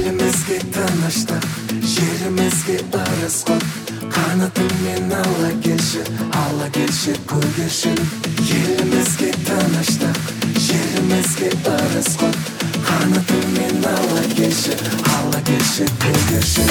Елімізге тыныштық, жерімізге ырыс құт. Қанатыңмен ала келші көгершін. Елімізге тыныштық, жерімізге ырыс құт. Қанатыңмен ала келші көгершін.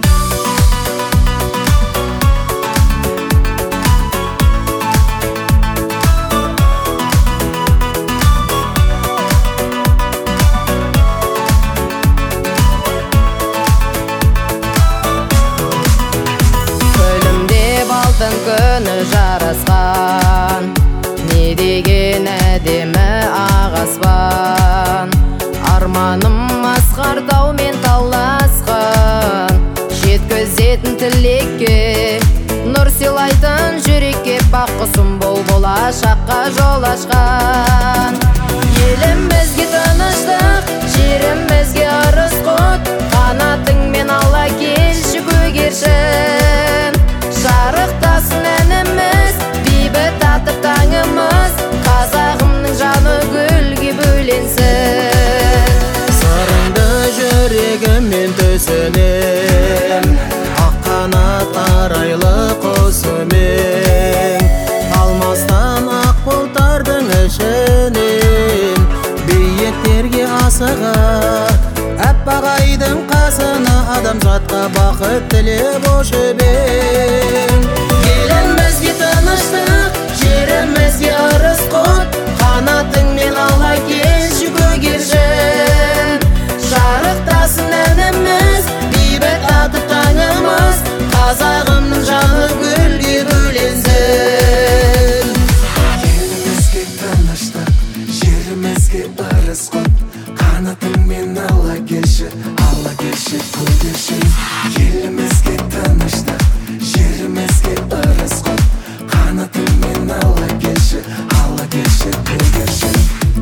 Күні жарасқан, не деген әдемі ағаспан. Арманым асқар таумен таласқан, жеткізетін тілекке, нұр сыйлайтын жүрекке. Бақ құсым бол болашаққа жол ашқан. Елімізге тыныштық, жерімізге ырыс құт. Қанатыңмен ала келші көгершін. Жарықтасын әніміз, бейбіт атып таңымыз. Қазағымның жаны гүлге бөленсін. Сырыңды жүрегіммен төсінем, ақ қанат арайлы құсымен. Алмастан ақ бұлттардың ішінен, биіктерге асыға, аппақ айдың қасына адамзатқа бақыт тілеп ұшып. Елімізге тыныштық, жерімізге ырыс құт. Қанатыңмен ала келші көгершін. Жарықтасын әніміз, бейбіт атып таңымыз. Қазағымның жаны гүлге бөленсін. Елімізге тыныштық, жерімізге ырыс құт. Қанатыңмен ала келші көгершін. Елімізге тыныштық, жерімізге ырыс құт. Қанатыңмен ала келші көгершін.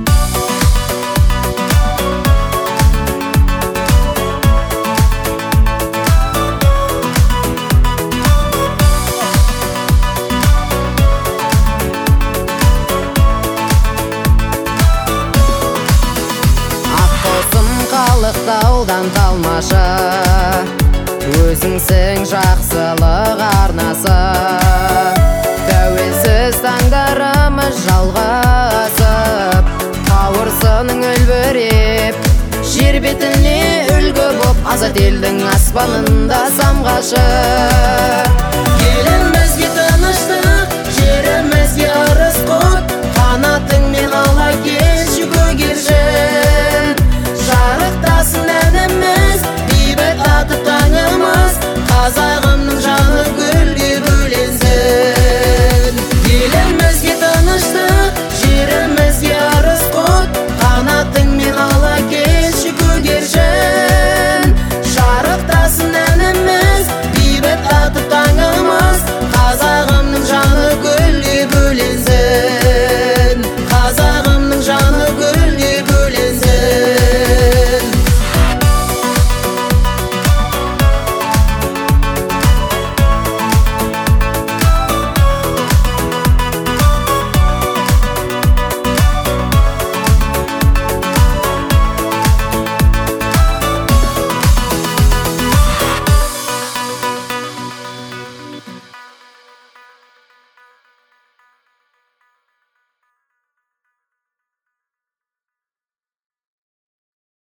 Қалықтаудан талмашы, өзіңсің жақсылық арнасы. Тәуелсіз таңдарымыз жалғасып, қауырсының үлбіреп, жер бетіне үлгі боп, азат елдің аспанында самғашы.